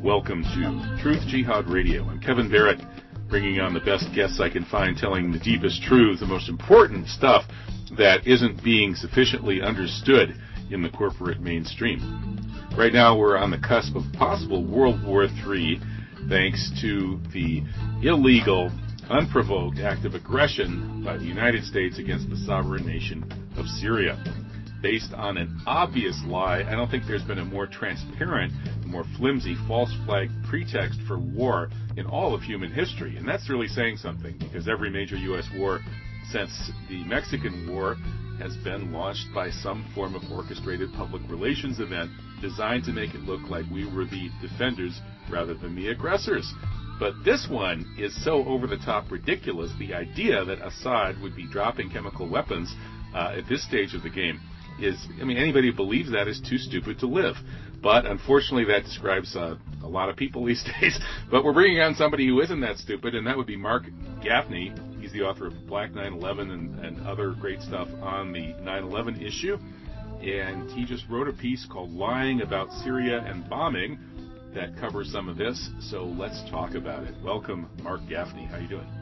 welcome to Truth Jihad Radio. I'm Kevin Barrett, bringing on the best guests I can find, telling the deepest truth, the most important stuff that isn't being sufficiently understood in the corporate mainstream. Right now we're on the cusp of possible World War III, thanks to the illegal, unprovoked act of aggression by the United States against the sovereign nation of Syria. Based on an obvious lie, I don't think there's been a more transparent, more flimsy, false flag pretext for war in all of human history. And that's really saying something, because every major U.S. war since the Mexican War has been launched by some form of orchestrated public relations event designed to make it look like we were the defenders rather than the aggressors. But this one is so over-the-top ridiculous, the idea that Assad would be dropping chemical weapons at this stage of the game anybody who believes that is too stupid to live. But unfortunately, that describes a lot of people these days. But we're bringing on somebody who isn't that stupid, and that would be Mark Gaffney. He's the author of Black 9/11 and other great stuff on the 9/11 issue. And he just wrote a piece called Lying About Syria and Bombing that covers some of this. So let's talk about it. Welcome, Mark Gaffney. How you doing?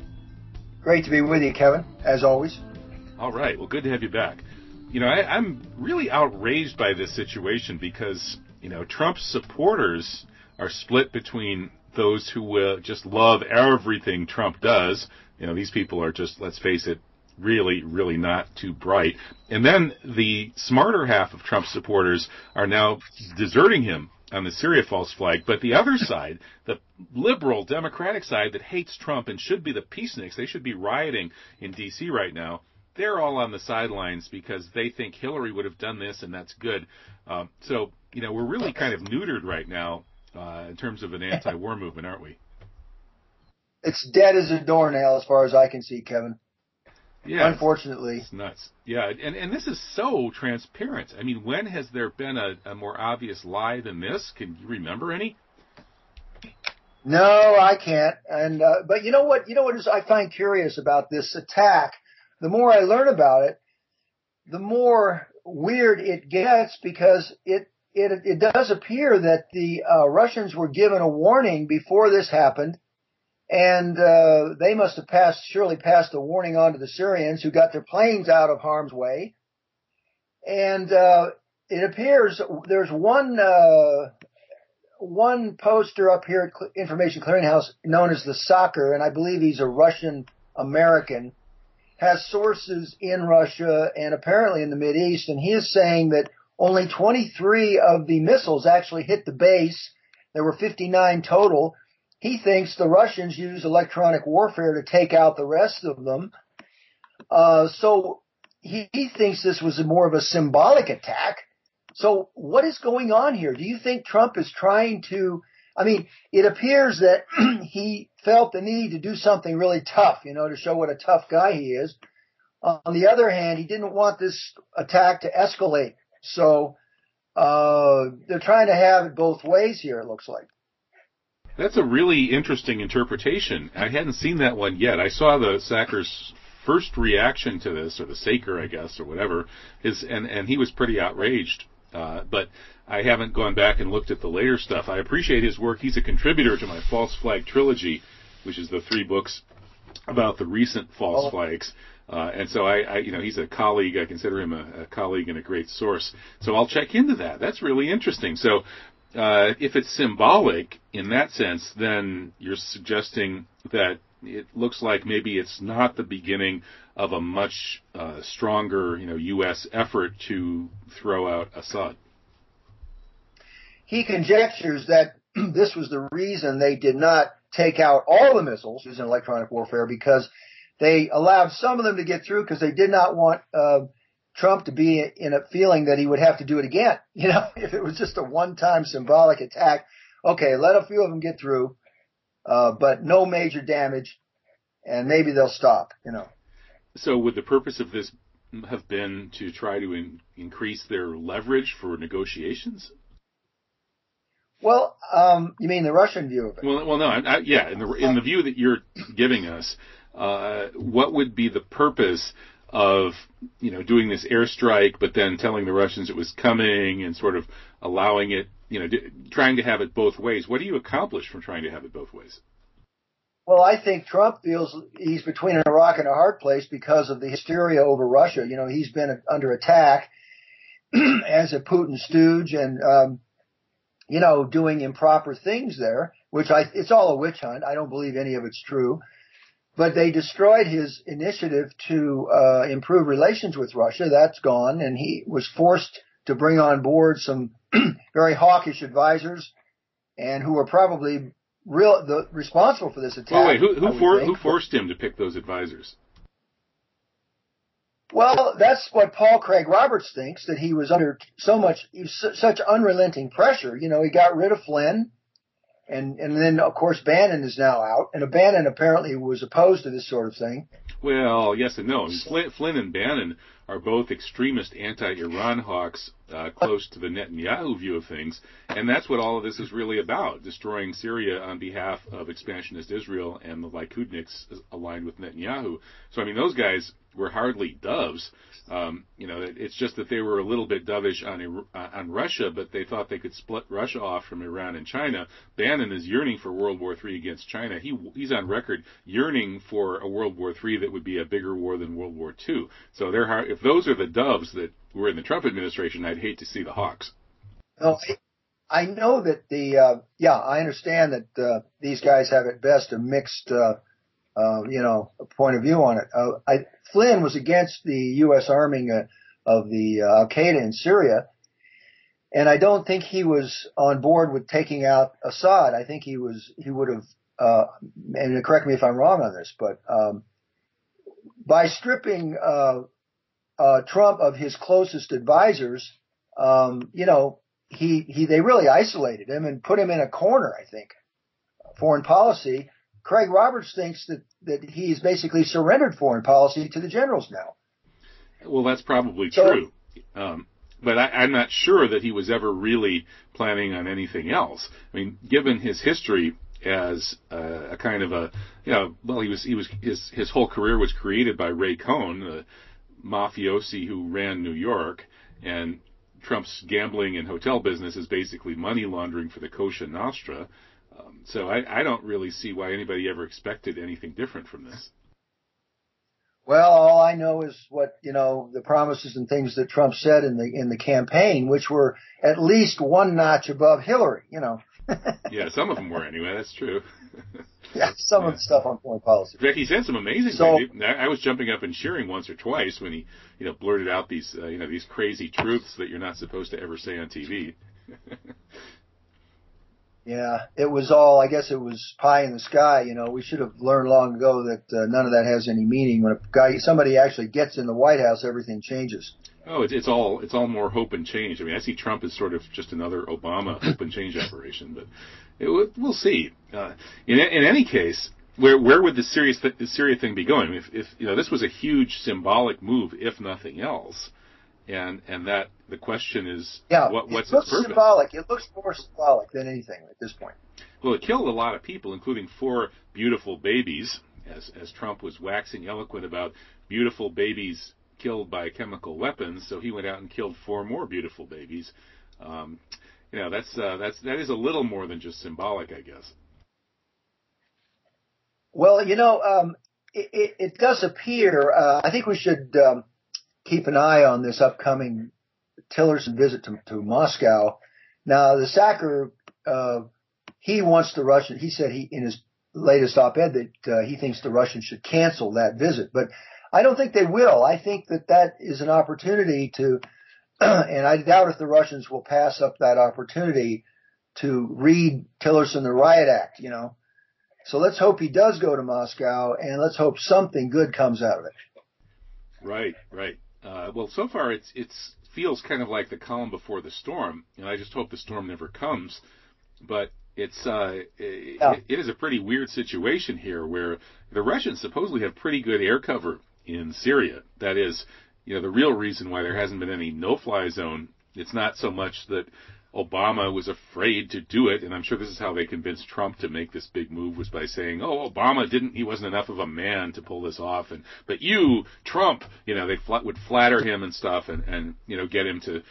Great to be with you, Kevin, as always. All right. Well, good to have you back. I'm really outraged by this situation because, Trump's supporters are split between those who will just love everything Trump does. These people are just, let's face it, really, really not too bright. And then the smarter half of Trump's supporters are now deserting him on the Syria false flag. But the other side, the liberal Democratic side that hates Trump and should be the peaceniks, they should be rioting in D.C. right now, they're all on the sidelines because they think Hillary would have done this and that's good. So we're really kind of neutered right now in terms of an anti-war movement, aren't we? It's dead as a doornail as far as I can see, Kevin. Yeah, unfortunately. It's nuts. Yeah, and this is so transparent. I mean, when has there been a more obvious lie than this? Can you remember any? No, I can't. And but you know what I find curious about this attack? The more I learn about it, the more weird it gets, because it does appear that the Russians were given a warning before this happened, and they must have surely passed the warning on to the Syrians, who got their planes out of harm's way. And it appears there's one poster up here at Information Clearinghouse known as the Soccer, and I believe he's a Russian American, has sources in Russia and apparently in the Mideast, and he is saying that only 23 of the missiles actually hit the base. There were 59 total. He thinks the Russians used electronic warfare to take out the rest of them. So he thinks this was more of a symbolic attack. So what is going on here? Do you think Trump is trying to... it appears that he felt the need to do something really tough, to show what a tough guy he is. On the other hand, he didn't want this attack to escalate. So they're trying to have it both ways here, it looks like. That's a really interesting interpretation. I hadn't seen that one yet. I saw the Sacker's first reaction to this, or the Saker, I guess, or whatever, and he was pretty outraged. But I haven't gone back and looked at the later stuff. I appreciate his work. He's a contributor to my False Flag Trilogy, which is the 3 books about the recent false flags. And so he's a colleague. I consider him a colleague and a great source. So I'll check into that. That's really interesting. So if it's symbolic in that sense, then you're suggesting that it looks like maybe it's not the beginning of a much stronger, U.S. effort to throw out Assad. He conjectures that this was the reason they did not take out all the missiles using electronic warfare, because they allowed some of them to get through because they did not want Trump to be in a feeling that he would have to do it again. If it was just a one-time symbolic attack, okay, let a few of them get through, but no major damage, and maybe they'll stop, So would the purpose of this have been to try to increase their leverage for negotiations? Well, you mean the Russian view of it? Well, no, in the view that you're giving us, what would be the purpose of doing this airstrike, but then telling the Russians it was coming and sort of allowing it trying to have it both ways. What do you accomplish from trying to have it both ways? Well, I think Trump feels he's between a rock and a hard place because of the hysteria over Russia. He's been under attack as a Putin stooge and, doing improper things there, which it's all a witch hunt. I don't believe any of it's true. But they destroyed his initiative to improve relations with Russia. That's gone. And he was forced to bring on board some very hawkish advisors and who were probably responsible for this attack. Oh, wait, who forced him to pick those advisors? Well, that's what Paul Craig Roberts thinks, that he was under such unrelenting pressure. He got rid of Flynn, and then, of course, Bannon is now out, and Bannon apparently was opposed to this sort of thing. Well, yes and no. Flynn and Bannon are both extremist anti-Iran hawks close to the Netanyahu view of things, and that's what all of this is really about, destroying Syria on behalf of expansionist Israel and the Likudniks aligned with Netanyahu. So, those guys were hardly doves. It's just that they were a little bit dovish on Russia, but they thought they could split Russia off from Iran and China. Bannon is yearning for World War III against China. He's on record yearning for a World War III that would be a bigger war than World War II. So if those are the doves that were in the Trump administration, I'd hate to see the hawks. No, I know that I understand that these guys have at best a mixed a point of view on it. Flynn was against the U.S. arming of the Al-Qaeda in Syria, and I don't think he was on board with taking out Assad. I think he would have, and correct me if I'm wrong on this, but by stripping Trump of his closest advisors, they really isolated him and put him in a corner, I think. Foreign policy. Craig Roberts thinks that he's basically surrendered foreign policy to the generals now. Well, that's probably true. But I'm not sure that he was ever really planning on anything else. Given his history as a kind of his whole career was created by Ray Cohn, the mafiosi who ran New York, and Trump's gambling and hotel business is basically money laundering for the Cosa Nostra. So I don't really see why anybody ever expected anything different from this. Well, all I know is what, the promises and things that Trump said in the campaign, which were at least one notch above Hillary, Yeah, some of them were anyway. That's true. Yeah, some of the stuff on foreign policy. In fact, he said some amazing things. I was jumping up and cheering once or twice when he, blurted out these crazy truths that you're not supposed to ever say on TV. Yeah, it was all, I guess it was pie in the sky. We should have learned long ago that none of that has any meaning. When somebody actually gets in the White House, everything changes. Oh, it's all more hope and change. I see Trump as sort of just another Obama hope and change operation, but we'll see. In any case, where would the Syria thing be going? If this was a huge symbolic move, if nothing else. And that the question is, what's its purpose? Symbolic. It looks more symbolic than anything at this point. Well, it killed a lot of people, including 4 beautiful babies, as Trump was waxing eloquent about beautiful babies killed by chemical weapons. So he went out and killed 4 more beautiful babies. That is a little more than just symbolic, I guess. Well, it does appear. I think we should keep an eye on this upcoming Tillerson visit to Moscow. Now, the Sacker, he wants the Russian. He said in his latest op-ed that he thinks the Russians should cancel that visit, but I don't think they will. I think that is an opportunity to, and I doubt if the Russians will pass up that opportunity to read Tillerson the Riot Act. So let's hope he does go to Moscow, and let's hope something good comes out of it. Right. Well, so far it feels kind of like the calm before the storm, and I just hope the storm never comes. But it is a pretty weird situation here, where the Russians supposedly have pretty good air cover in Syria. That is, the real reason why there hasn't been any no-fly zone. It's not so much that Obama was afraid to do it, and I'm sure this is how they convinced Trump to make this big move, was by saying, Obama he wasn't enough of a man to pull this off, but you, Trump, they would flatter him and stuff and get him to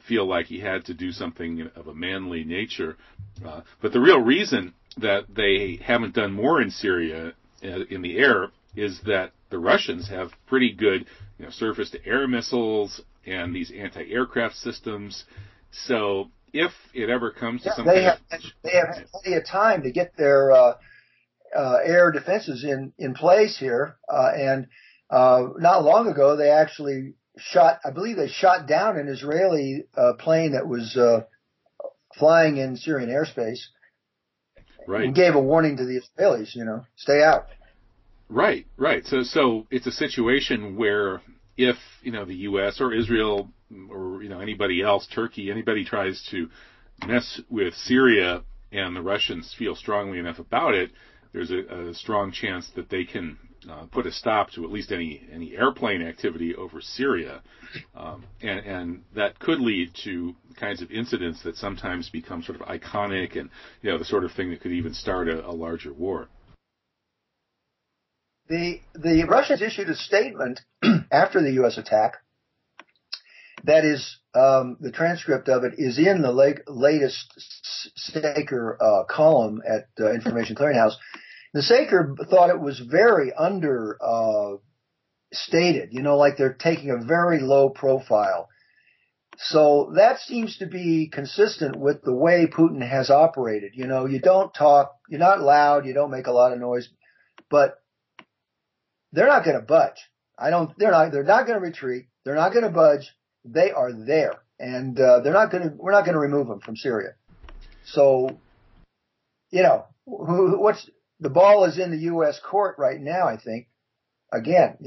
feel like he had to do something of a manly nature. But the real reason that they haven't done more in Syria in the air is that the Russians have pretty good, surface-to-air missiles and these anti-aircraft systems. So if it ever comes to they have plenty of time to get their air defenses in place here. And not long ago, they actually I believe they shot down an Israeli plane that was flying in Syrian airspace. Right. And gave a warning to the Israelis, stay out. Right. So it's a situation where if, the U.S. or Israel or, anybody else, Turkey, anybody tries to mess with Syria and the Russians feel strongly enough about it, there's a strong chance that they can put a stop to at least any airplane activity over Syria. And that could lead to kinds of incidents that sometimes become sort of iconic and, the sort of thing that could even start a larger war. The Russians issued a statement after the U.S. attack. That is, the transcript of it is in the latest Saker column at Information Clearinghouse. The Saker thought it was very stated, like they're taking a very low profile. So that seems to be consistent with the way Putin has operated. You don't talk, you're not loud, you don't make a lot of noise, but they're not going to budge. They're not going to retreat. They're not going to budge. They are there, and we're not going to remove them from Syria. So, the ball is in the U.S. court right now, I think. Again,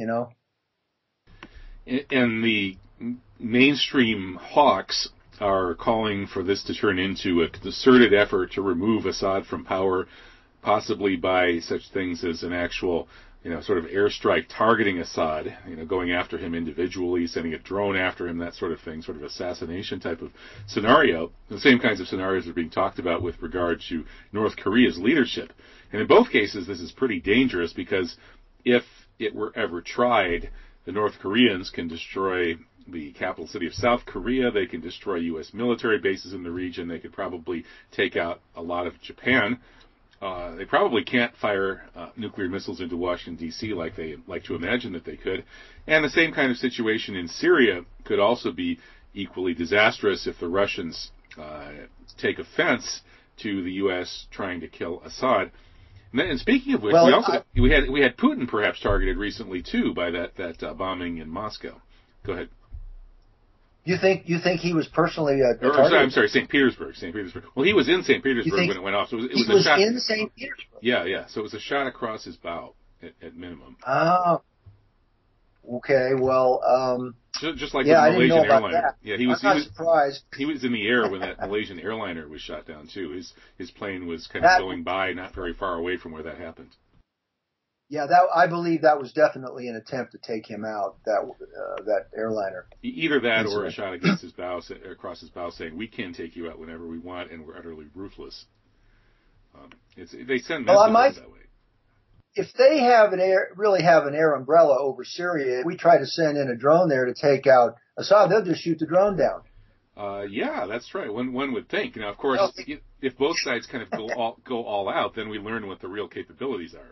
And the mainstream hawks are calling for this to turn into a concerted effort to remove Assad from power, possibly by such things as an actual, sort of airstrike targeting Assad, going after him individually, sending a drone after him, that sort of thing, sort of assassination type of scenario. The same kinds of scenarios are being talked about with regard to North Korea's leadership. And in both cases, this is pretty dangerous because if it were ever tried, the North Koreans can destroy the capital city of South Korea. They can destroy U.S. military bases in the region. They could probably take out a lot of Japan. They probably can't fire nuclear missiles into Washington, D.C. like they like to imagine that they could. And the same kind of situation in Syria could also be equally disastrous if the Russians take offense to the U.S. trying to kill Assad. And speaking of which, we had Putin perhaps targeted recently too by that bombing in Moscow. Go ahead. You think he was personally targeted? I'm sorry, St. Petersburg. Well, he was in St. Petersburg when it went off. So it was a shot. In St. Petersburg. Yeah. So it was a shot across his bow at minimum. Oh. Okay. Well. Just like the Malaysian airliner. Yeah, I'm not surprised. He was in the air when that Malaysian airliner was shot down too. His plane was kind of going by, not very far away from where that happened. Yeah, I believe that was definitely an attempt to take him out. That airliner. Either that or a shot against his bow, across his bow, saying we can take you out whenever we want, and we're utterly ruthless. They send messages that way. If they really have an air umbrella over Syria, if we try to send in a drone there to take out Assad, they'll just shoot the drone down. Yeah, that's right. One would think. Of course, if both sides kind of go all out, then we learn what the real capabilities are.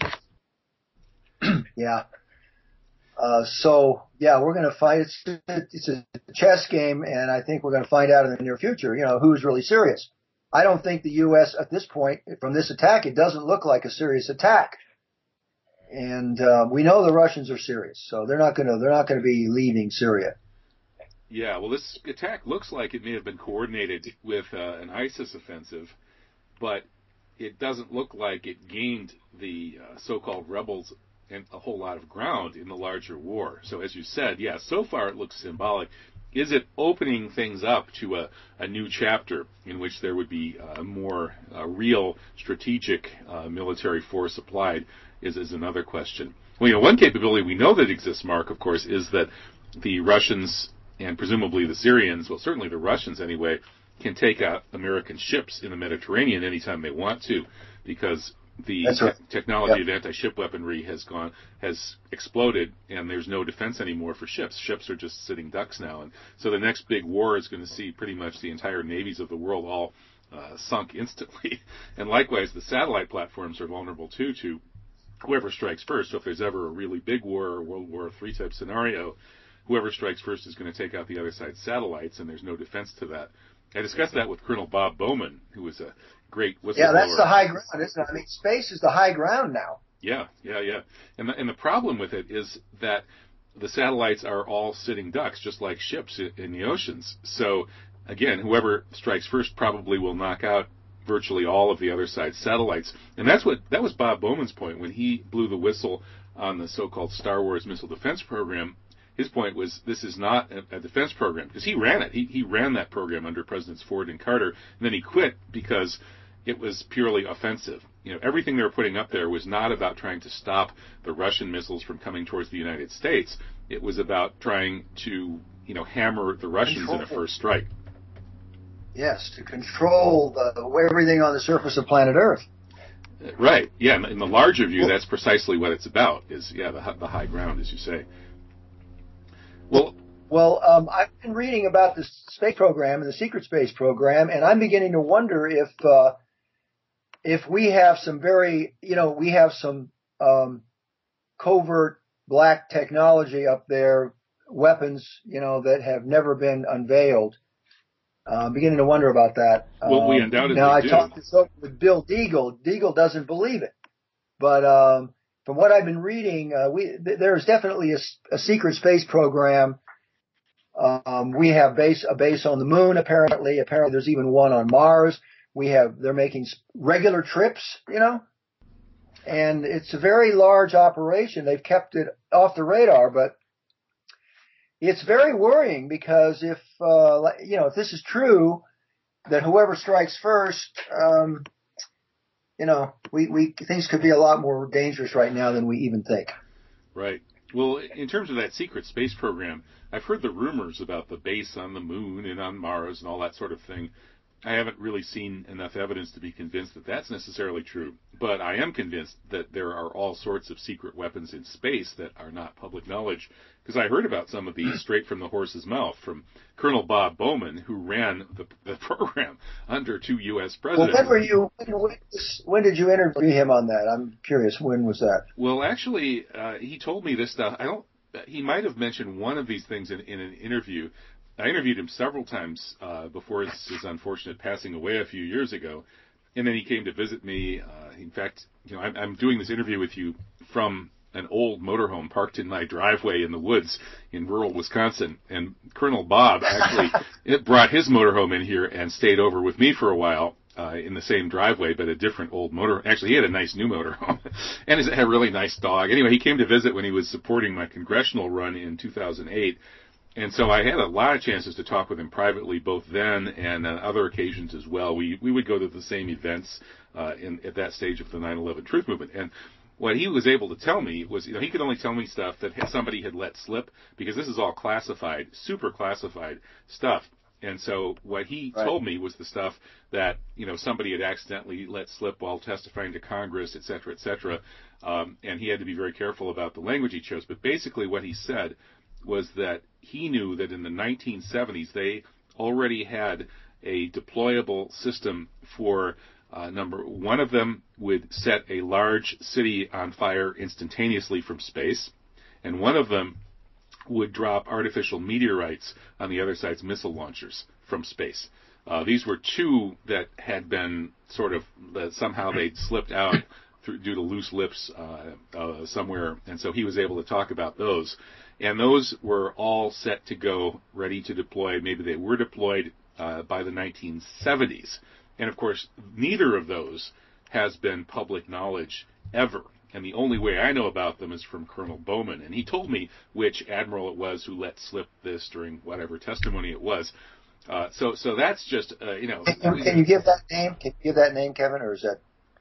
Yeah. We're going to find it's a chess game, and I think we're going to find out in the near future, who's really serious. I don't think the U.S. at this point, from this attack, it doesn't look like a serious attack. And we know the Russians are serious, so they're not going to be leaving Syria. Yeah, well, this attack looks like it may have been coordinated with an ISIS offensive, but it doesn't look like it gained the so-called rebels and a whole lot of ground in the larger war. So as you said, so far it looks symbolic. Is it opening things up to a new chapter in which there would be a more real strategic military force applied is another question. Well, one capability we know that exists, Mark, of course, is that the Russians and presumably the Syrians, well, certainly the Russians anyway, can take out American ships in the Mediterranean anytime they want to, because the That's right. technology Yep. of anti-ship weaponry has exploded, and there's no defense anymore for ships. Ships are just sitting ducks now, and so the next big war is going to see pretty much the entire navies of the world all sunk instantly. And likewise, the satellite platforms are vulnerable too to whoever strikes first. So if there's ever a really big war or World War III type scenario, whoever strikes first is going to take out the other side's satellites, and there's no defense to that. I discussed that with Colonel Bob Bowman, who was a great whistleblower. Yeah, that's the high ground, isn't it? I mean, space is the high ground now. Yeah. And the problem with it is that the satellites are all sitting ducks, just like ships in the oceans. So, again, whoever strikes first probably will knock out virtually all of the other side's satellites. And that was Bob Bowman's point when he blew the whistle on the so-called Star Wars missile defense program. His point was this is not a defense program, because he ran it. He ran that program under Presidents Ford and Carter, and then he quit because it was purely offensive. Everything they were putting up there was not about trying to stop the Russian missiles from coming towards the United States. It was about trying to, hammer the Russians in a first strike. Yes, to control everything on the surface of planet Earth. Right. Yeah. In the larger view, that's precisely what it's about. Is the high ground, as you say. Well, I've been reading about the space program and the secret space program, and I'm beginning to wonder if we have some covert black technology up there, weapons, that have never been unveiled. I'm beginning to wonder about that. Well, we undoubtedly now, I do. talked this over with Bill Deagle. Deagle doesn't believe it, but from what I've been reading, there's definitely a secret space program. We have a base on the moon. Apparently, there's even one on Mars. They're making regular trips, and it's a very large operation. They've kept it off the radar, but it's very worrying because if this is true, that whoever strikes first, things could be a lot more dangerous right now than we even think. Right. Well, in terms of that secret space program, I've heard the rumors about the base on the moon and on Mars and all that sort of thing. I haven't really seen enough evidence to be convinced that that's necessarily true, but I am convinced that there are all sorts of secret weapons in space that are not public knowledge, because I heard about some of these straight from the horse's mouth from Colonel Bob Bowman, who ran the program under 2 U.S. presidents. Well, when did you interview him on that? I'm curious. When was that? Well, actually, he told me this stuff. He might have mentioned one of these things in an interview. I interviewed him several times before his unfortunate passing away a few years ago, and then he came to visit me. In fact, I'm doing this interview with you from an old motorhome parked in my driveway in the woods in rural Wisconsin, and Colonel Bob actually brought his motorhome in here and stayed over with me for a while. In the same driveway, but a different old motor. Actually, he had a nice new motorhome, and he had a really nice dog. Anyway, he came to visit when he was supporting my congressional run in 2008. And so I had a lot of chances to talk with him privately, both then and on other occasions as well. We would go to the same events at that stage of the 9/11 Truth Movement. And what he was able to tell me was, he could only tell me stuff that somebody had let slip, because this is all classified, super classified stuff. And so what he told me was the stuff that, somebody had accidentally let slip while testifying to Congress, et cetera, et cetera. And he had to be very careful about the language he chose. But basically what he said was that he knew that in the 1970s they already had a deployable system for one of them would set a large city on fire instantaneously from space, and one of them would drop artificial meteorites on the other side's missile launchers from space. These were two that had been somehow they'd slipped out due to loose lips somewhere, and so he was able to talk about those. And those were all set to go, ready to deploy. Maybe they were deployed by the 1970s. And of course, neither of those has been public knowledge ever. And the only way I know about them is from Colonel Bowman. And he told me which admiral it was who let slip this during whatever testimony it was. So that's just, Can you give that name? Can you give that name, Kevin, or is that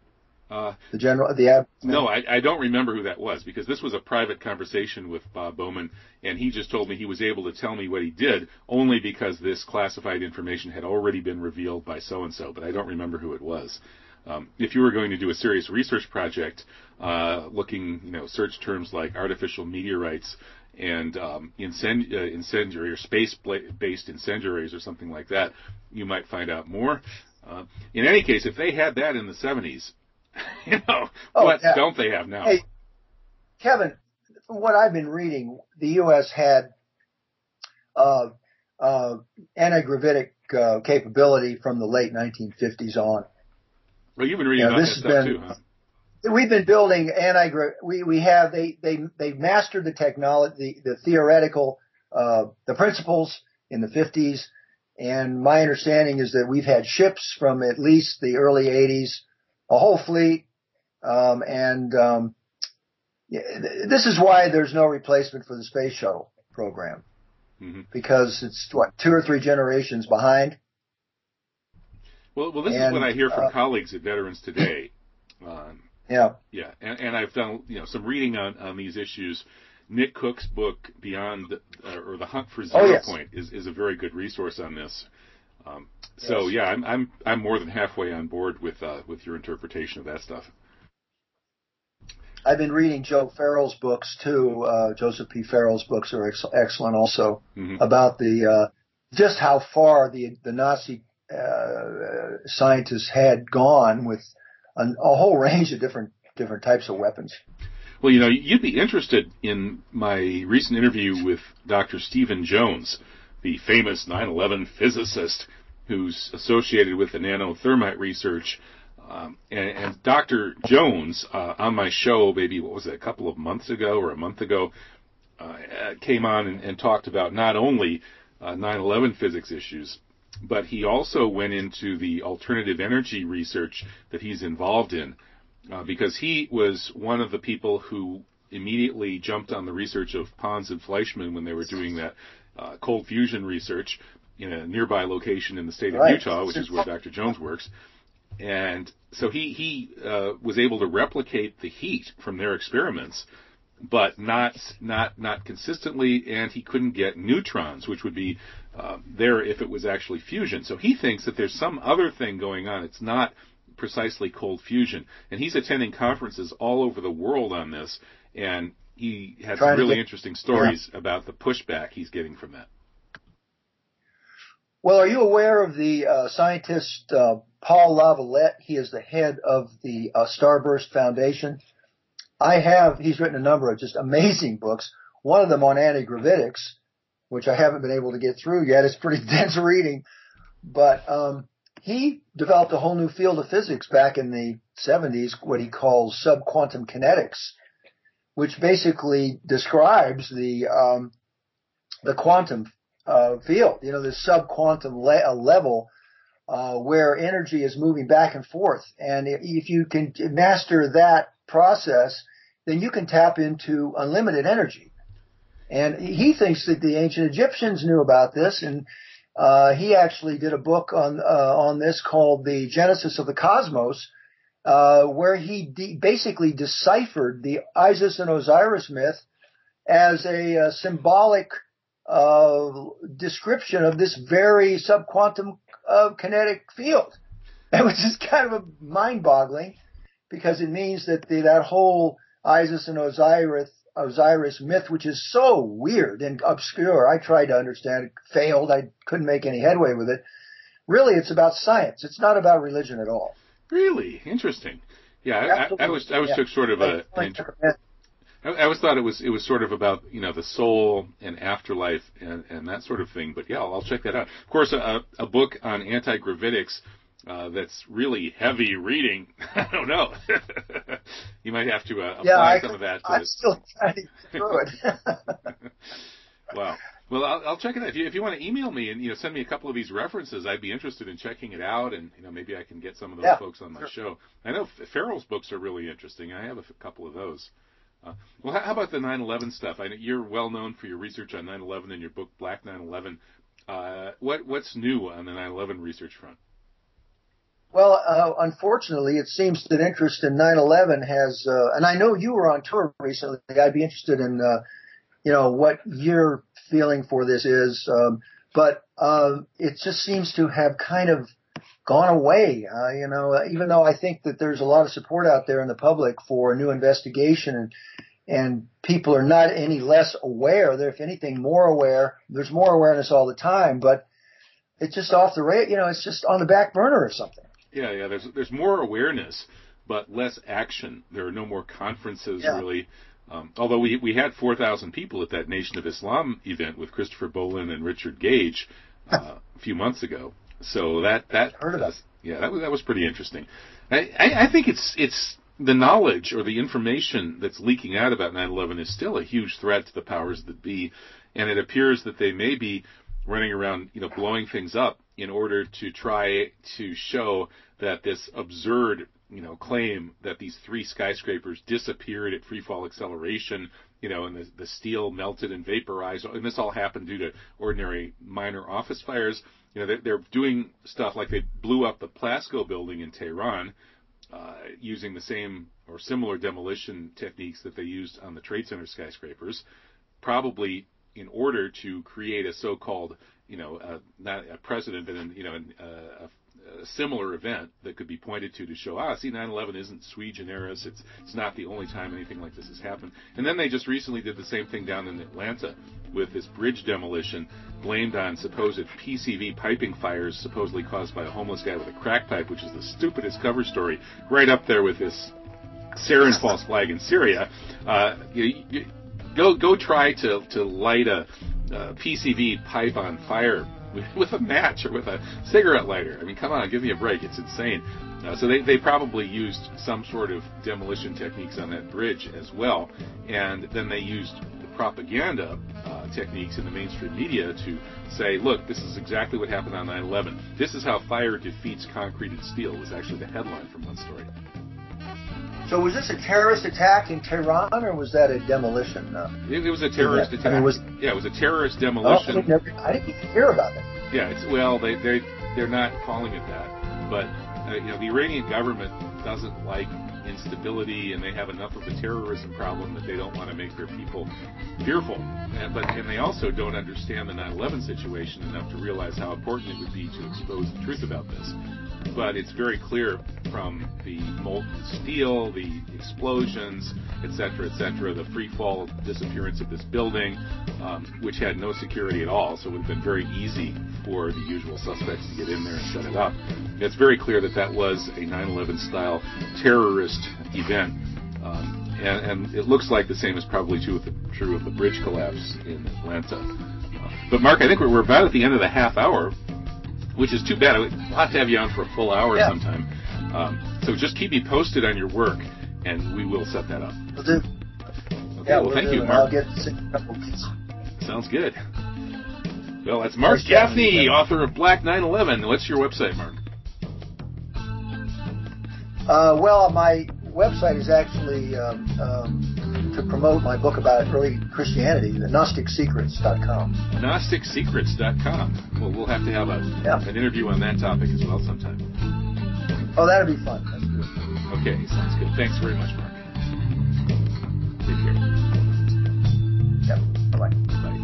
the general, the admiral? No, I don't remember who that was, because this was a private conversation with Bob Bowman, and he just told me he was able to tell me what he did only because this classified information had already been revealed by so-and-so, but I don't remember who it was. If you were going to do a serious research project, looking, search terms like artificial meteorites and incendiary or space-based incendiaries or something like that, you might find out more. In any case, if they had that in the 70s, don't they have now? Hey, Kevin, from what I've been reading, the U.S. had anti-gravitic capability from the late 1950s on. Well, you've been reading about that stuff too, huh? We've been building they mastered the technology, the theoretical, the principles in the 50s. And my understanding is that we've had ships from at least the early 80s, a whole fleet. This is why there's no replacement for the space shuttle program, because it's 2 or 3 generations behind. Well, this is what I hear from colleagues at Veterans Today. Yeah. And I've done some reading on these issues. Nick Cook's book Beyond or The Hunt for Zero Point is a very good resource on this. So yeah, I'm more than halfway on board with your interpretation of that stuff. I've been reading Joe Farrell's books too. Joseph P. Farrell's books are excellent also, about the just how far the Nazi scientists had gone with a whole range of different types of weapons. Well, you'd be interested in my recent interview with Dr. Stephen Jones, the famous 9/11 physicist who's associated with the nanothermite research. And Dr. Jones, on my show, maybe, a couple of months ago or a month ago, came on and talked about not only 9/11 physics issues, but he also went into the alternative energy research that he's involved in, because he was one of the people who immediately jumped on the research of Pons and Fleischmann when they were doing that cold fusion research in a nearby location in the state of Utah, which is where Dr. Jones works. And so he was able to replicate the heat from their experiments, but not consistently, and he couldn't get neutrons, which would be there if it was actually fusion. So he thinks that there's some other thing going on. It's not precisely cold fusion. And he's attending conferences all over the world on this, and he had some really interesting stories about the pushback he's getting from that. Well, are you aware of the scientist Paul Lavalette? He is the head of the Starburst Foundation. He's written a number of just amazing books, one of them on anti-gravitics, which I haven't been able to get through yet. It's pretty dense reading. But he developed a whole new field of physics back in the 70s, what he calls subquantum kinetics, which basically describes the quantum field, the subquantum level where energy is moving back and forth. And if you can master that process, then you can tap into unlimited energy. And he thinks that the ancient Egyptians knew about this, and he actually did a book on this called The Genesis of the Cosmos, where he basically deciphered the Isis and Osiris myth as a symbolic description of this very subquantum kinetic field. It was just kind of mind-boggling, because it means that that whole Isis and Osiris myth, which is so weird and obscure, I tried to understand it, failed. I couldn't make any headway with it. Really, it's about science. It's not about religion at all. Really interesting. Yeah, I always took sort of I always thought it was sort of about the soul and afterlife and that sort of thing. But yeah, I'll check that out. Of course, a book on anti-gravitics that's really heavy reading. I don't know. You might have to apply some of that. I'm still trying to get through it. Wow. Well, I'll check it out. If you want to email me and send me a couple of these references, I'd be interested in checking it out, and maybe I can get some of those folks on my show. I know Farrell's books are really interesting. I have a couple of those. Well, how about the 9/11 stuff? I know you're well known for your research on 9/11 and your book Black 9/11. What's new on the 9/11 research front? Well, unfortunately, it seems that interest in 9/11 has, and I know you were on tour recently. I'd be interested in, what your feeling for this is. But it just seems to have kind of gone away. Even though I think that there's a lot of support out there in the public for a new investigation, and people are not any less aware. They're, if anything, more aware. There's more awareness all the time, but it's just off the radar. It's just on the back burner or something. Yeah. There's more awareness, but less action. There are no more conferences really. Although we had 4,000 people at that Nation of Islam event with Christopher Bolin and Richard Gage a few months ago. So that heard about that was pretty interesting. I think it's the knowledge or the information that's leaking out about 9/11 is still a huge threat to the powers that be, and it appears that they may be running around, blowing things up in order to try to show that this absurd, claim that these 3 skyscrapers disappeared at free fall acceleration, and the steel melted and vaporized, and this all happened due to ordinary minor office fires. They're doing stuff like they blew up the Plasco building in Tehran, using the same or similar demolition techniques that they used on the Trade Center skyscrapers, probably in order to create a so-called, not a precedent, but a similar event that could be pointed to show, 9/11 isn't sui generis. It's not the only time anything like this has happened. And then they just recently did the same thing down in Atlanta with this bridge demolition, blamed on supposed PCV piping fires supposedly caused by a homeless guy with a crack pipe, which is the stupidest cover story, right up there with this sarin false flag in Syria. Go try to light a PCV pipe on fire with a match or with a cigarette lighter. I mean, come on, give me a break. It's insane. So they probably used some sort of demolition techniques on that bridge as well. And then they used the propaganda techniques in the mainstream media to say, look, this is exactly what happened on 9/11. This is how fire defeats concrete and steel was actually the headline from one story. So was this a terrorist attack in Tehran, or was that a demolition? It was a terrorist attack. It was a terrorist demolition. I didn't even hear about it. Yeah, they're not calling it that, but the Iranian government doesn't like instability, and they have enough of a terrorism problem that they don't want to make their people fearful. And they also don't understand the 9/11 situation enough to realize how important it would be to expose the truth about this. But it's very clear from the molten steel, the explosions, et cetera, the free fall disappearance of this building, which had no security at all, so it would have been very easy for the usual suspects to get in there and set it up. It's very clear that was a 9/11 style terrorist event, and it looks like the same is probably true of the bridge collapse in Atlanta. But Mark, I think we're about at the end of the half hour, which is too bad. We'll have to have you on for a full hour sometime. So just keep me posted on your work, and we will set that up. Will do. Okay, thank you, Mark. I'll get a couple kids. Sounds good. Well, that's Mark Gaffney, author of Black 9/11. What's your website, Mark? Well, my website is actually to promote my book about early Christianity, the GnosticSecrets.com. GnosticSecrets.com. Well, we'll have to have an interview on that topic as well sometime. Oh, that'd be fun. That's good. Okay, sounds good. Thanks very much, Mark. Take care. Yep. Bye-bye. Bye.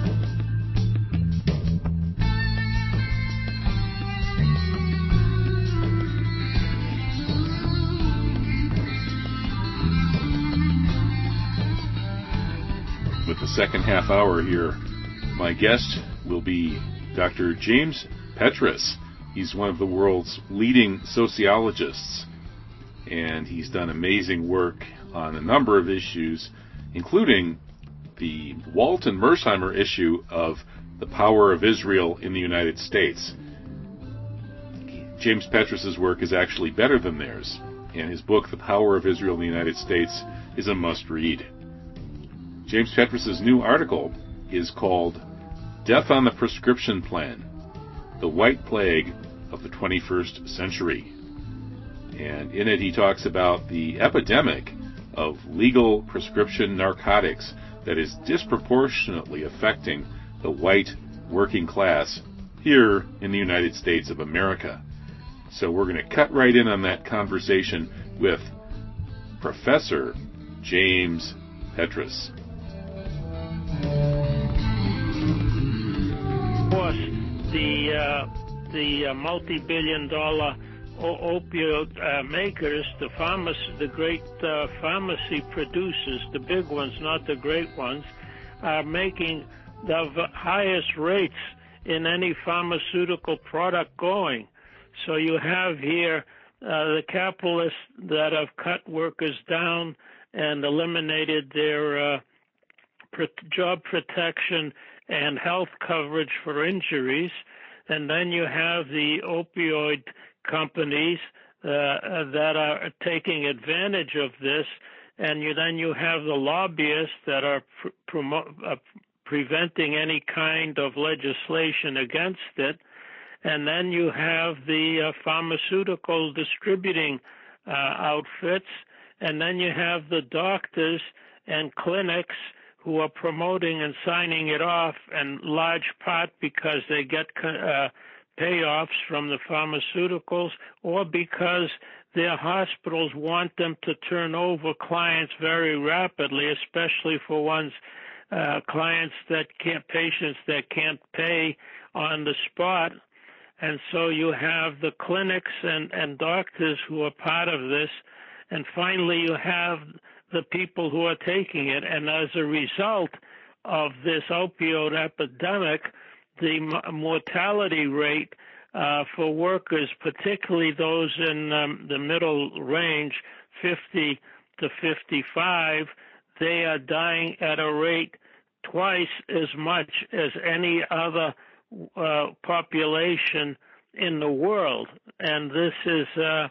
With the second half hour here, my guest will be Dr. James Petras. He's one of the world's leading sociologists, and he's done amazing work on a number of issues, including the Walton Mersheimer issue of the power of Israel in the United States. James Petras' work is actually better than theirs, and his book, The Power of Israel in the United States, is a must-read. James Petras' new article is called Death on the Prescription Plan, The White Plague of the 21st Century. And in it he talks about the epidemic of legal prescription narcotics that is disproportionately affecting the white working class here in the United States of America. So we're going to cut right in on that conversation with Professor James Petras. Of course, the the multi-billion-dollar opioid makers, the great pharmacy producers, the big ones, not the great ones, are making the highest rates in any pharmaceutical product going. So you have here the capitalists that have cut workers down and eliminated their job protection and health coverage for injuries. And then you have the opioid companies that are taking advantage of this. And then you have the lobbyists that are preventing any kind of legislation against it. And then you have the pharmaceutical distributing outfits. And then you have the doctors and clinics who are promoting and signing it off, in large part because they get payoffs from the pharmaceuticals, or because their hospitals want them to turn over clients very rapidly, especially for one's patients that can't pay on the spot. And so you have the clinics and doctors who are part of this. And finally, you have the people who are taking it. And as a result of this opioid epidemic, the mortality rate for workers, particularly those in the middle range, 50 to 55, they are dying at a rate twice as much as any other population in the world. And this is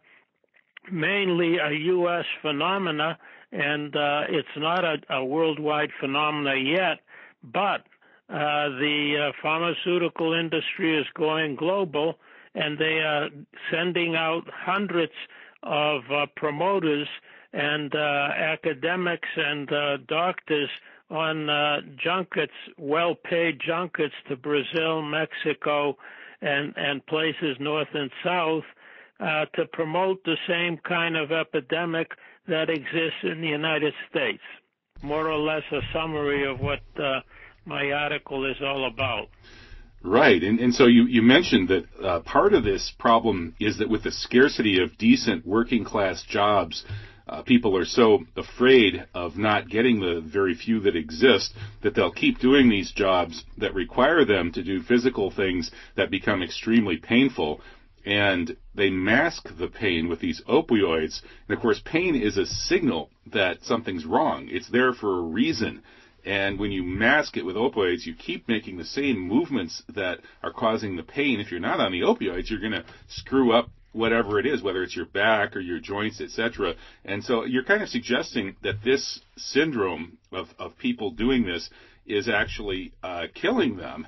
mainly a U.S. phenomena, and it's not a worldwide phenomena yet, but the pharmaceutical industry is going global, and they are sending out hundreds of promoters and academics and doctors on junkets, well-paid junkets to Brazil, Mexico, and places north and south to promote the same kind of epidemic that exists in the United States. More or less a summary of what my article is all about. Right, and so you mentioned that part of this problem is that with the scarcity of decent working-class jobs, people are so afraid of not getting the very few that exist that they'll keep doing these jobs that require them to do physical things that become extremely painful, and they mask the pain with these opioids. And of course, pain is a signal that something's wrong. It's there for a reason. And when you mask it with opioids, you keep making the same movements that are causing the pain. If you're not on the opioids, you're going to screw up whatever it is, whether it's your back or your joints, etc. And so you're kind of suggesting that this syndrome of people doing this is actually killing them.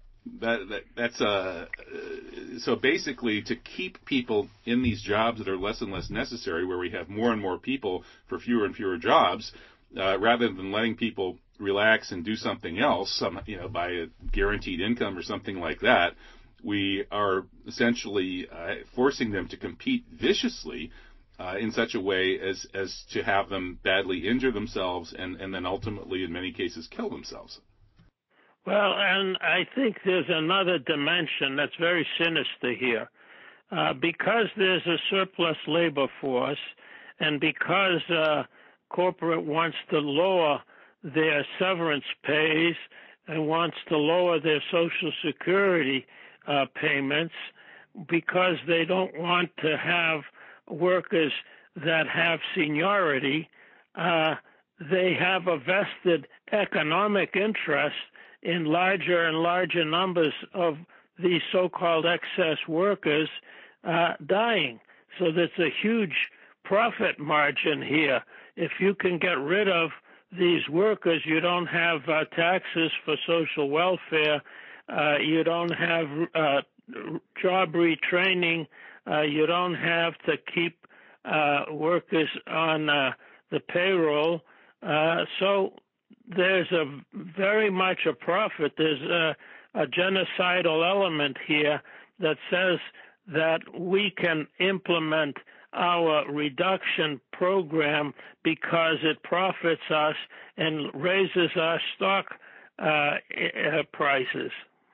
So basically, to keep people in these jobs that are less and less necessary, where we have more and more people for fewer and fewer jobs, rather than letting people relax and do something else, by a guaranteed income or something like that, we are essentially forcing them to compete viciously in such a way as to have them badly injure themselves and then ultimately, in many cases, kill themselves. Well, and I think there's another dimension that's very sinister here. Because there's a surplus labor force, and because corporate wants to lower their severance pays and wants to lower their Social Security payments, because they don't want to have workers that have seniority, they have a vested economic interest in larger and larger numbers of these so-called excess workers dying. So there's a huge profit margin here. If you can get rid of these workers, you don't have taxes for social welfare, you don't have job retraining, you don't have to keep workers on the payroll. So there's very much a profit. There's a genocidal element here that says that we can implement our reduction program because it profits us and raises our stock prices.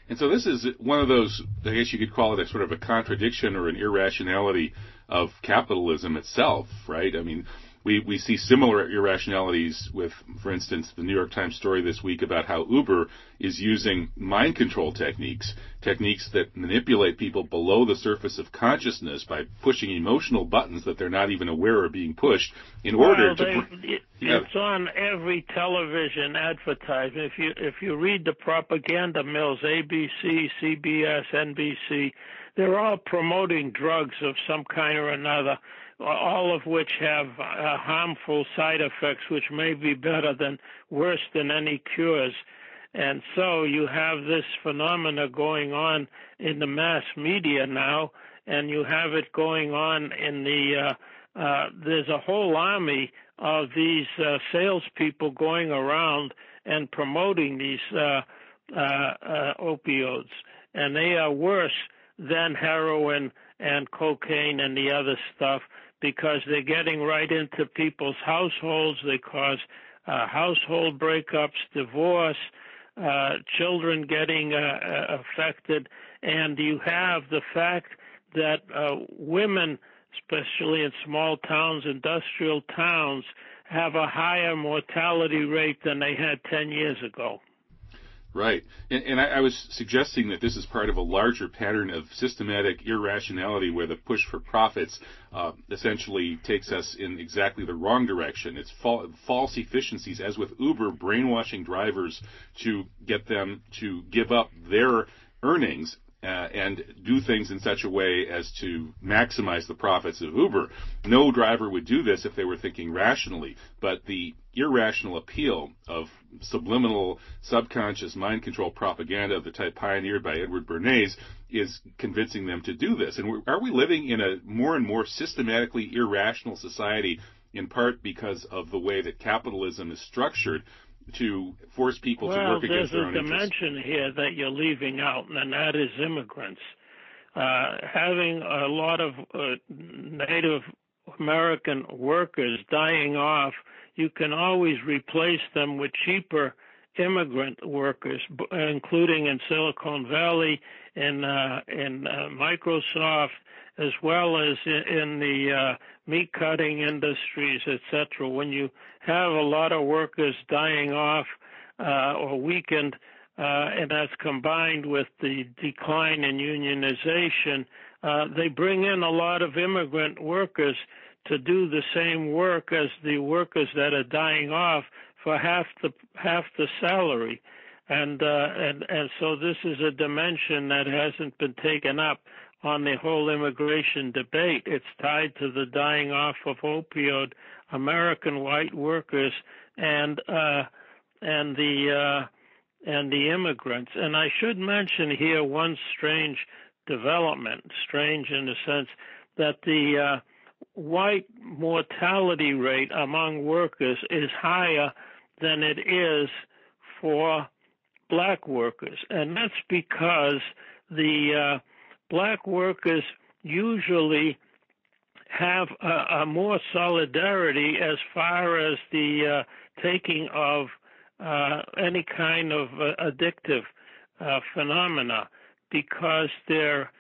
And so this is one of those, I guess you could call it a sort of a contradiction or an irrationality of capitalism itself, right? I mean, we see similar irrationalities with, for instance, the New York Times story this week about how Uber is using mind control techniques that manipulate people below the surface of consciousness by pushing emotional buttons that they're not even aware are being pushed in order to... It's on every television advertisement. If you read the propaganda mills, ABC, CBS, NBC, they're all promoting drugs of some kind or another, all of which have harmful side effects, which may be worse than any cures. And so you have this phenomena going on in the mass media now, and you have it going on in there's a whole army of these salespeople going around and promoting these opioids, and they are worse than heroin and cocaine and the other stuff, because they're getting right into people's households. They cause household breakups, divorce, children getting affected, and you have the fact that women, especially in small towns, industrial towns, have a higher mortality rate than they had 10 years ago. Right. And I was suggesting that this is part of a larger pattern of systematic irrationality where the push for profits essentially takes us in exactly the wrong direction. It's false efficiencies, as with Uber brainwashing drivers to get them to give up their earnings and do things in such a way as to maximize the profits of Uber. No driver would do this if they were thinking rationally, but the irrational appeal of subliminal, subconscious mind control propaganda of the type pioneered by Edward Bernays is convincing them to do this. And are we living in a more and more systematically irrational society, in part because of the way that capitalism is structured to force people to work against their own interests? Well, there's a dimension here that you're leaving out, and that is immigrants. Having a lot of Native American workers dying off, you can always replace them with cheaper immigrant workers, including in Silicon Valley, in Microsoft, as well as in the meat cutting industries, etc. When you have a lot of workers dying off or weakened, and that's combined with the decline in unionization, they bring in a lot of immigrant workers to do the same work as the workers that are dying off for half the salary, and so this is a dimension that hasn't been taken up on the whole immigration debate. It's tied to the dying off of opioid American white workers and the immigrants. And I should mention here one strange development, strange in the sense that the white mortality rate among workers is higher than it is for black workers. And that's because the black workers usually have a more solidarity as far as the taking of any kind of addictive phenomena, because their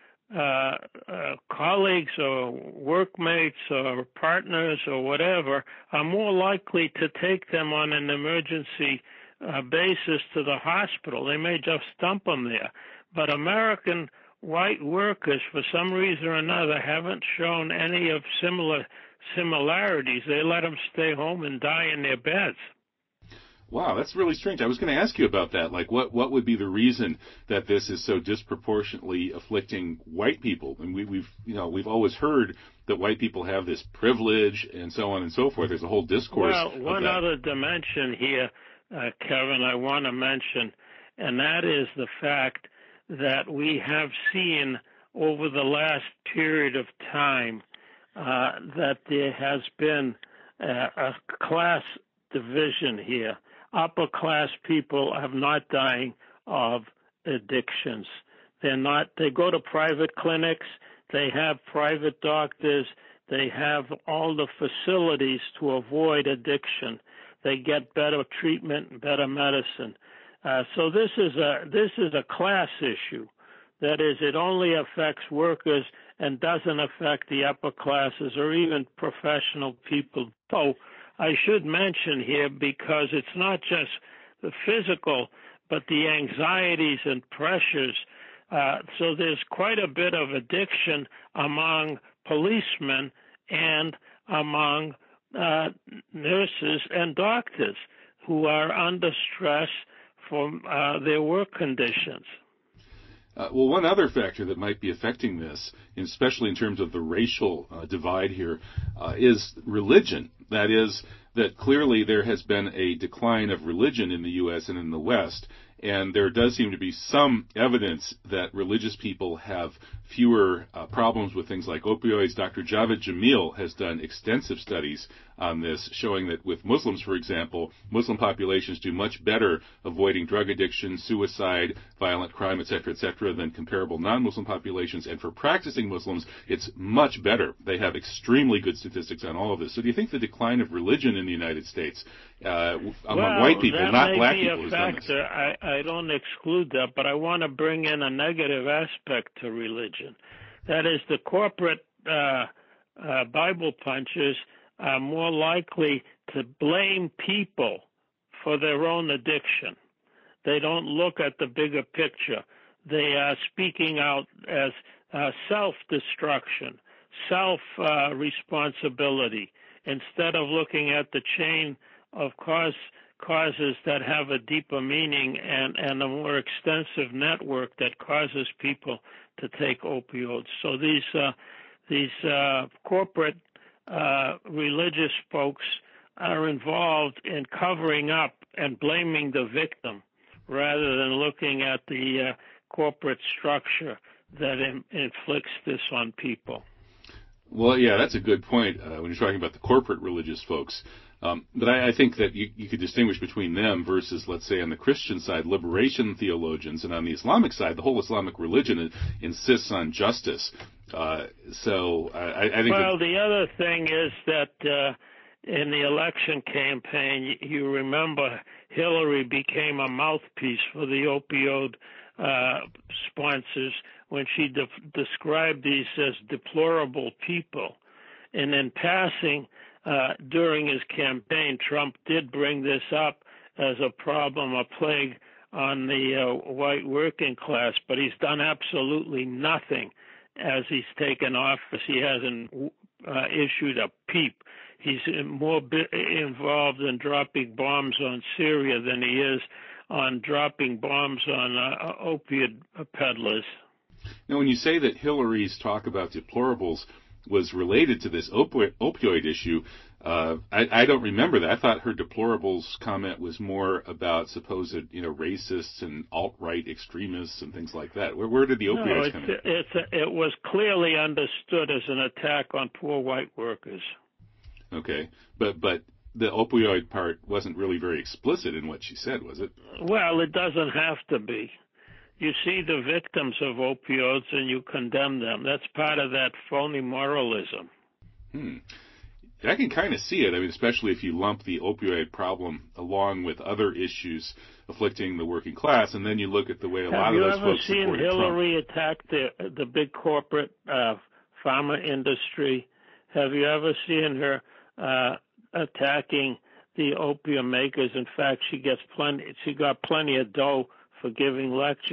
colleagues or workmates or partners or whatever are more likely to take them on an emergency basis to the hospital. They may just dump them there. But American white workers, for some reason or another, haven't shown any of similarities. They let them stay home and die in their beds. Wow, that's really strange. I was going to ask you about that. Like, what would be the reason that this is so disproportionately afflicting white people? And we've always heard that white people have this privilege and so on and so forth. There's a whole discourse. Well, one other dimension here, Kevin, I want to mention, and that is the fact that we have seen over the last period of time that there has been a class division here. Upper class people are not dying of addictions. They go to private clinics, they have private doctors, they have all the facilities to avoid addiction. They get better treatment, better medicine. So this is a class issue. That is, it only affects workers and doesn't affect the upper classes or even professional people. So I should mention here, because it's not just the physical, but the anxieties and pressures. So there's quite a bit of addiction among policemen and among nurses and doctors who are under stress from their work conditions. Well, one other factor that might be affecting this, especially in terms of the racial divide here, is religion. That is, that clearly there has been a decline of religion in the U.S. and in the West, and there does seem to be some evidence that religious people have fewer problems with things like opioids. Dr. Javed Jamil has done extensive studies on this, showing that with Muslims, for example, Muslim populations do much better avoiding drug addiction, suicide, violent crime, etc., than comparable non-Muslim populations. And for practicing Muslims, it's much better. They have extremely good statistics on all of this. So do you think the decline of religion in the United States among white people, not black people, has done this? I don't exclude that, but I want to bring in a negative aspect to religion. That is, the corporate Bible punchers are more likely to blame people for their own addiction. They don't look at the bigger picture. They are speaking out as self-destruction, self-responsibility, instead of looking at the chain of causes that have a deeper meaning and a more extensive network that causes people to take opioids. So these corporate religious folks are involved in covering up and blaming the victim rather than looking at the corporate structure that inflicts this on people. Well, yeah, that's a good point when you're talking about the corporate religious folks. But I think that you could distinguish between them versus, let's say, on the Christian side, liberation theologians, and on the Islamic side, the whole Islamic religion insists on justice. So I think. Well, the other thing is that in the election campaign, you remember Hillary became a mouthpiece for the opioid sponsors when she described these as deplorable people. And in passing, during his campaign, Trump did bring this up as a problem, a plague on the white working class, but he's done absolutely nothing as he's taken office. He hasn't issued a peep. He's more involved in dropping bombs on Syria than he is on dropping bombs on opiate peddlers. Now, when you say that Hillary's talk about deplorables was related to this opioid issue, I don't remember that. I thought her deplorables comment was more about supposed, racists and alt-right extremists and things like that. Where did the opioids come in? It was clearly understood as an attack on poor white workers. Okay, but the opioid part wasn't really very explicit in what she said, was it? Well, it doesn't have to be. You see the victims of opioids and you condemn them. That's part of that phony moralism. I can kind of see it. I mean, especially if you lump the opioid problem along with other issues afflicting the working class, and then you look at the way a lot of those folks supported Trump. Have you ever seen Hillary attack the big corporate pharma industry? Have you ever seen her attacking the opium makers? In fact, she got plenty of dough for giving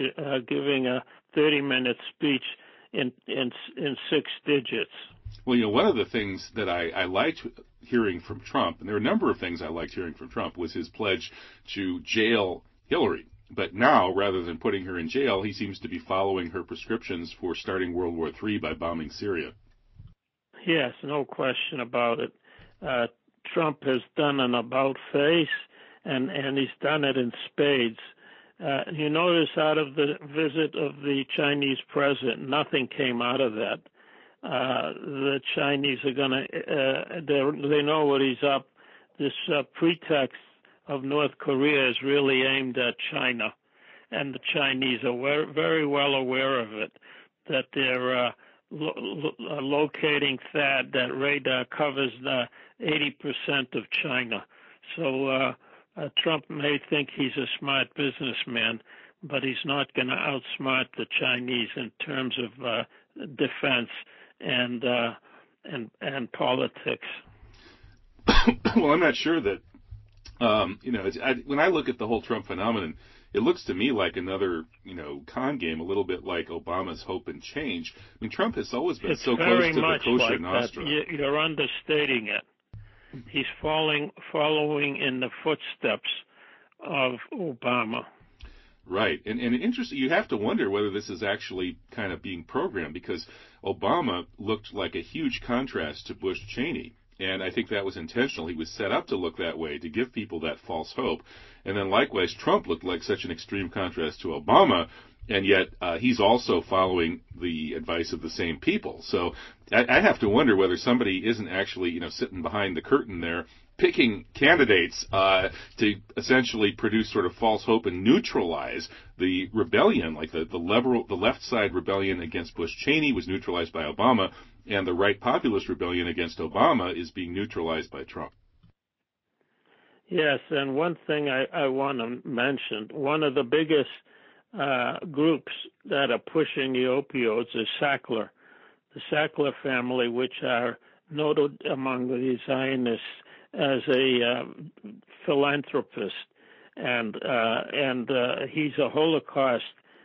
a 30-minute speech in 6 digits. Well, one of the things that I liked hearing from Trump, and there are a number of things I liked hearing from Trump, was his pledge to jail Hillary. But now, rather than putting her in jail, he seems to be following her prescriptions for starting World War III by bombing Syria. Yes, no question about it. Trump has done an about-face, and he's done it in spades. You notice out of the visit of the Chinese president, nothing came out of that. The Chinese are going to, they know what he's up. This pretext of North Korea is really aimed at China, and the Chinese are very well aware of it, that they're locating THAAD, that radar covers 80% of China. So Trump may think he's a smart businessman, but he's not going to outsmart the Chinese in terms of defense and politics. Well, I'm not sure that. When I look at the whole Trump phenomenon, it looks to me like another, con game, a little bit like Obama's Hope and Change. I mean, Trump has always been so close to the kosher nostra. You're understating it. He's following in the footsteps of Obama. Right. And interesting, you have to wonder whether this is actually kind of being programmed, because Obama looked like a huge contrast to Bush Cheney. And I think that was intentional. He was set up to look that way, to give people that false hope. And then likewise, Trump looked like such an extreme contrast to Obama, and yet he's also following the advice of the same people. So I have to wonder whether somebody isn't actually, sitting behind the curtain there, picking candidates to essentially produce sort of false hope and neutralize the rebellion, like the left side rebellion against Bush Cheney was neutralized by Obama, and the right populist rebellion against Obama is being neutralized by Trump. Yes, and one thing I want to mention, one of the biggest groups that are pushing the opioids is Sackler, the Sackler family, which are noted among the Zionists as a philanthropist, and he's a Holocaust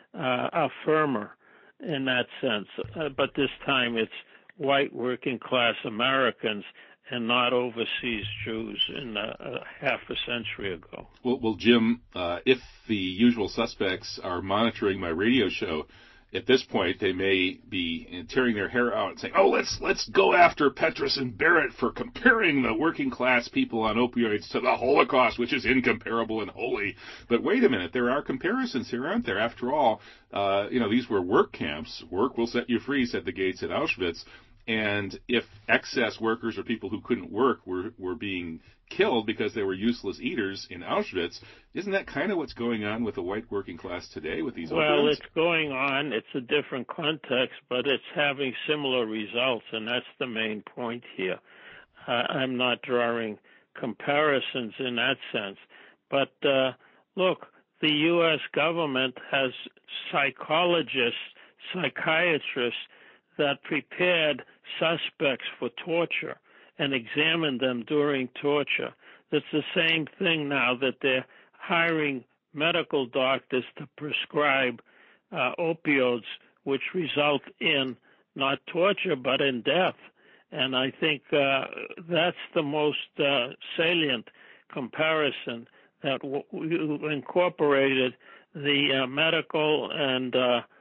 affirmer in that sense. But this time it's white working class Americans and not overseas Jews in half a century ago. Well, Jim, if the usual suspects are monitoring my radio show, at this point they may be tearing their hair out and saying, "Oh, let's go after Petrus and Barrett for comparing the working class people on opioids to the Holocaust, which is incomparable and holy." But wait a minute, there are comparisons here, aren't there? After all, these were work camps. Work will set you free, said the Gates at Auschwitz. And if excess workers or people who couldn't work were being killed because they were useless eaters in Auschwitz, isn't that kind of what's going on with the white working class today with these opioids? Well, it's going on. It's a different context, but it's having similar results, and that's the main point here. I'm not drawing comparisons in that sense. But look, the U.S. government has psychologists, psychiatrists that prepared suspects for torture and examined them during torture. It's the same thing now that they're hiring medical doctors to prescribe opioids, which result in not torture but in death. And I think that's the most salient comparison, that we incorporated the medical and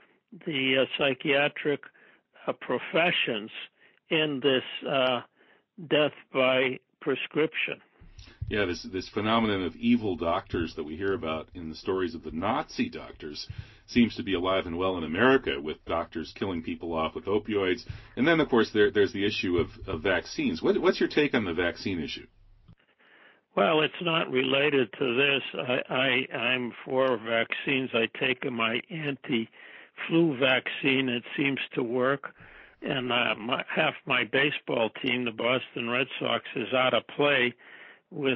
the psychiatric professions in this death by prescription. Yeah, this phenomenon of evil doctors that we hear about in the stories of the Nazi doctors seems to be alive and well in America, with doctors killing people off with opioids. And then, of course, there's the issue of vaccines. What's your take on the vaccine issue? Well, it's not related to this. I'm for vaccines. I take my anti-flu vaccine. It seems to work. And half my baseball team, the Boston Red Sox, is out of play with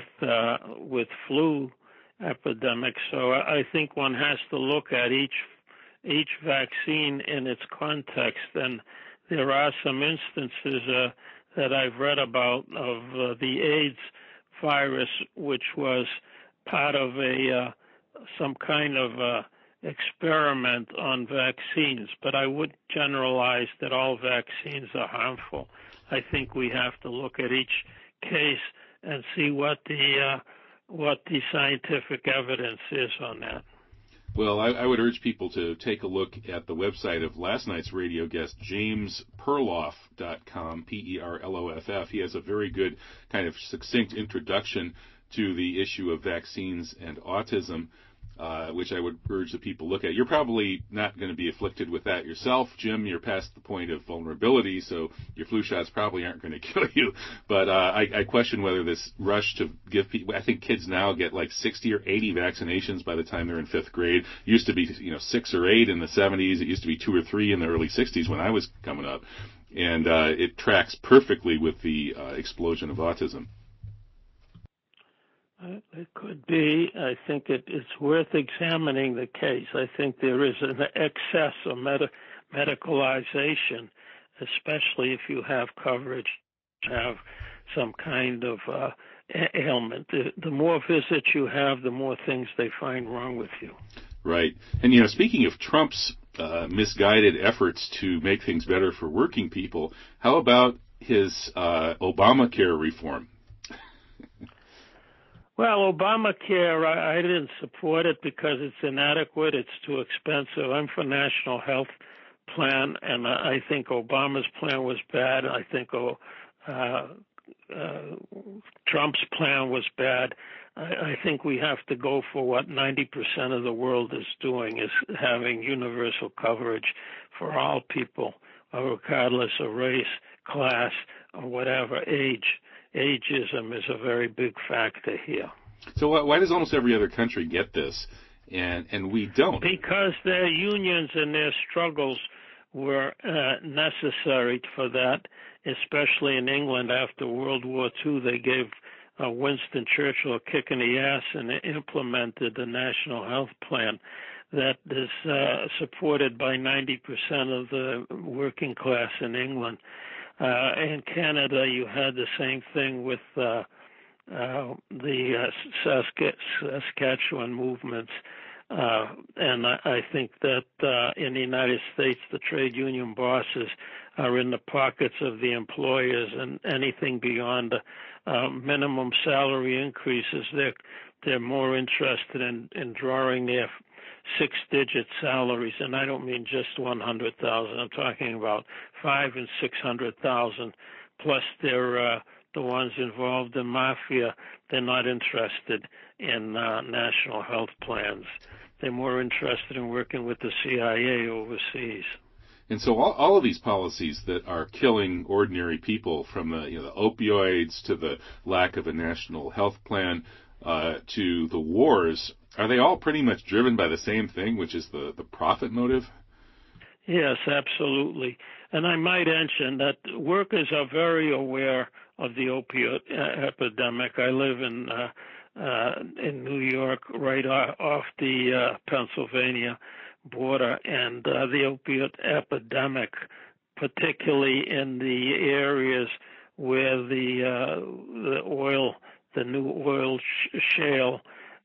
flu epidemic. So I think one has to look at each vaccine in its context. And there are some instances that I've read about of the AIDS virus, which was part of some kind of experiment on vaccines. But I would generalize that all vaccines are harmful. I think we have to look at each case and see what the scientific evidence is on that. Well, I would urge people to take a look at the website of last night's radio guest, JamesPerloff.com, Perloff. He has a very good kind of succinct introduction to the issue of vaccines and autism, which I would urge the people look at. You're probably not going to be afflicted with that yourself, Jim. You're past the point of vulnerability, so your flu shots probably aren't going to kill you. But I question whether this rush to give people, I think kids now get like 60 or 80 vaccinations by the time they're in fifth grade. It used to be 6 or 8 in the 70s. It used to be 2 or 3 in the early 60s when I was coming up. And it tracks perfectly with the explosion of autism. It could be. I think it's worth examining the case. I think there is an excess of medicalization, especially if you have coverage, have some kind of ailment. The more visits you have, the more things they find wrong with you. Right. And, speaking of Trump's misguided efforts to make things better for working people, how about his Obamacare reform? Well, Obamacare, I didn't support it because it's inadequate. It's too expensive. I'm for national health plan, and I think Obama's plan was bad. I think Trump's plan was bad. I think we have to go for what 90% of the world is doing, is having universal coverage for all people, regardless of race, class, or whatever age. Ageism is a very big factor here. So why does almost every other country get this, and we don't? Because their unions and their struggles were necessary for that, especially in England after World War II. They gave Winston Churchill a kick in the ass and implemented the National Health Plan that is supported by 90% of the working class in England. In Canada, you had the same thing with the Saskatchewan movements. And I think that in the United States, the trade union bosses are in the pockets of the employers, and anything beyond minimum salary increases, they're more interested in drawing their six-digit salaries, and I don't mean just 100,000. I'm talking about 500,000 and 600,000. Plus, they're the ones involved in mafia. They're not interested in national health plans. They're more interested in working with the CIA overseas. And so all of these policies that are killing ordinary people, from the opioids to the lack of a national health plan to the wars, are they all pretty much driven by the same thing, which is the profit motive? Yes, absolutely. And I might mention that workers are very aware of the opioid epidemic. I live in New York, right off the Pennsylvania border, and the opioid epidemic, particularly in the areas where the new oil shale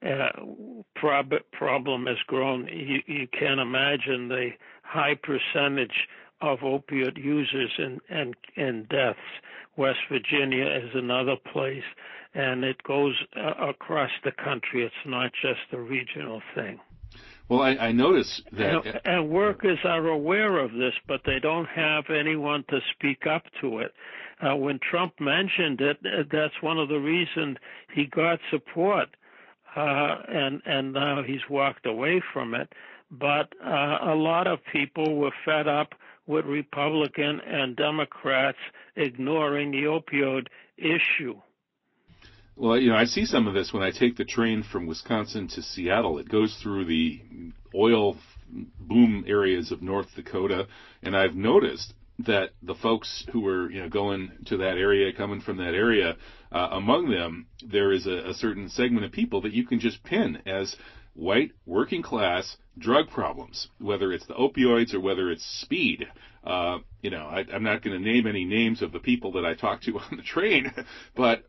problem has grown. You can't imagine the high percentage of opioid users and deaths. West Virginia is another place, and it goes across the country. It's not just a regional thing. Well, I notice that... And workers are aware of this, but they don't have anyone to speak up to it. When Trump mentioned it, that's one of the reasons he got support, and now he's walked away from it. But a lot of people were fed up with Republican and Democrats ignoring the opioid issue. Well, I see some of this when I take the train from Wisconsin to Seattle. It goes through the oil boom areas of North Dakota, and I've noticed that the folks who were going to that area, coming from that area, among them, there is a certain segment of people that you can just pin as white, working class drug problems, whether it's the opioids or whether it's speed. I'm not going to name any names of the people that I talked to on the train, but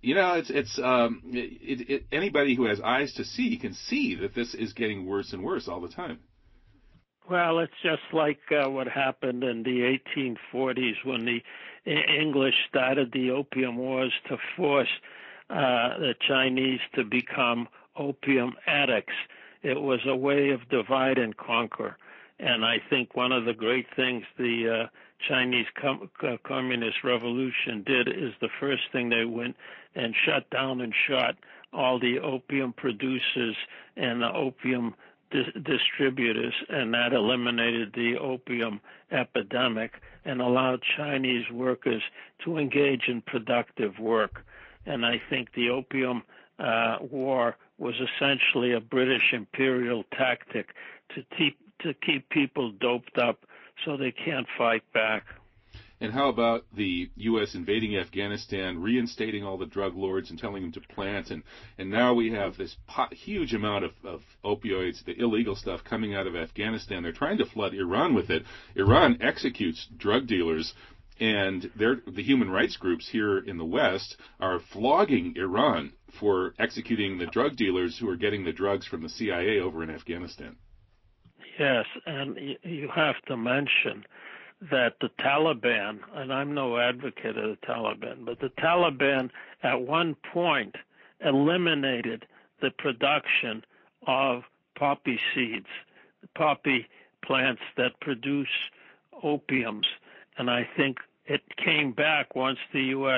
anybody who has eyes to see can see that this is getting worse and worse all the time. Well, it's just like what happened in the 1840s when the English started the Opium Wars to force the Chinese to become opium addicts. It was a way of divide and conquer. And I think one of the great things the Chinese Communist Revolution did is the first thing they went and shut down and shot all the opium producers and the opium distributors, and that eliminated the opium epidemic and allowed Chinese workers to engage in productive work. And I think the opium war was essentially a British imperial tactic to keep people doped up so they can't fight back. And how about the U.S. invading Afghanistan, reinstating all the drug lords and telling them to plant, and now we have this huge amount of opioids, the illegal stuff coming out of Afghanistan. They're trying to flood Iran with it. Iran executes drug dealers, and the human rights groups here in the West are flogging Iran for executing the drug dealers who are getting the drugs from the CIA over in Afghanistan. Yes, and you have to mention that the Taliban, and I'm no advocate of the Taliban, but the Taliban at one point eliminated the production of poppy seeds, poppy plants that produce opiums. And I think it came back once the U.S.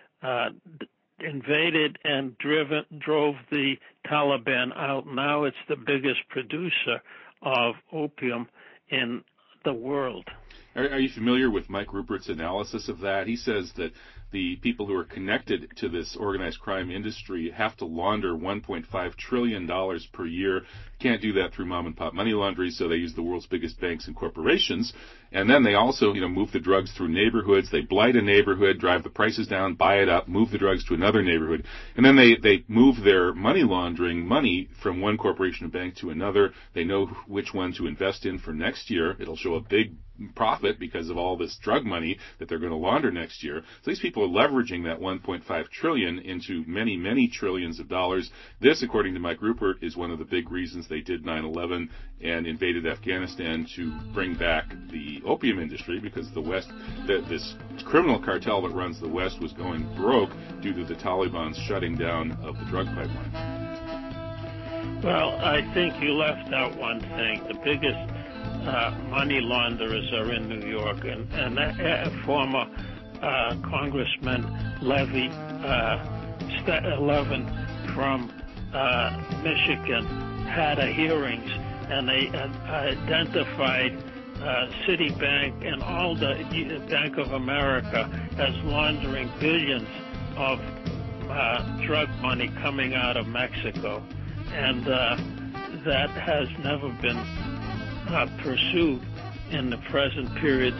Invaded and drove the Taliban out. Now it's the biggest producer of opium in the world. Are you familiar with Mike Rupert's analysis of that? He says that the people who are connected to this organized crime industry have to launder $1.5 trillion per year. Can't do that through mom and pop money laundry, so they use the world's biggest banks and corporations. And then they also, move the drugs through neighborhoods. They blight a neighborhood, drive the prices down, buy it up, move the drugs to another neighborhood. And then they move their money laundering money from one corporation or bank to another. They know which one to invest in for next year. It'll show a big profit because of all this drug money that they're going to launder next year. So these people are leveraging that $1.5 trillion into many, many trillions of dollars. This, according to Mike Rupert, is one of the big reasons they did 9/11 and invaded Afghanistan, to bring back the opium industry, because the West, this criminal cartel that runs the West, was going broke due to the Taliban's shutting down of the drug pipeline. Well, I think you left out one thing. The biggest money launderers are in New York, and former Congressman Levin from Michigan had hearings, and they identified Citibank and all the Bank of America as laundering billions of drug money coming out of Mexico, and that has never been pursued in the present period.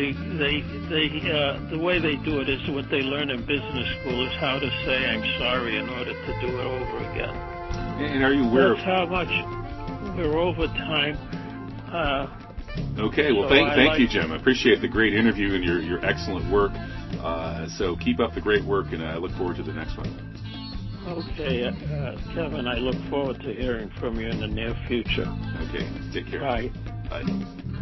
The way they do it is what they learn in business school, is how to say I'm sorry in order to do it over again. And are you aware That's how much we're over time. Okay, well, thank you, Jim. I appreciate the great interview and your excellent work. So keep up the great work, and I look forward to the next one. Okay, Kevin, I look forward to hearing from you in the near future. Okay, take care. Bye. Bye.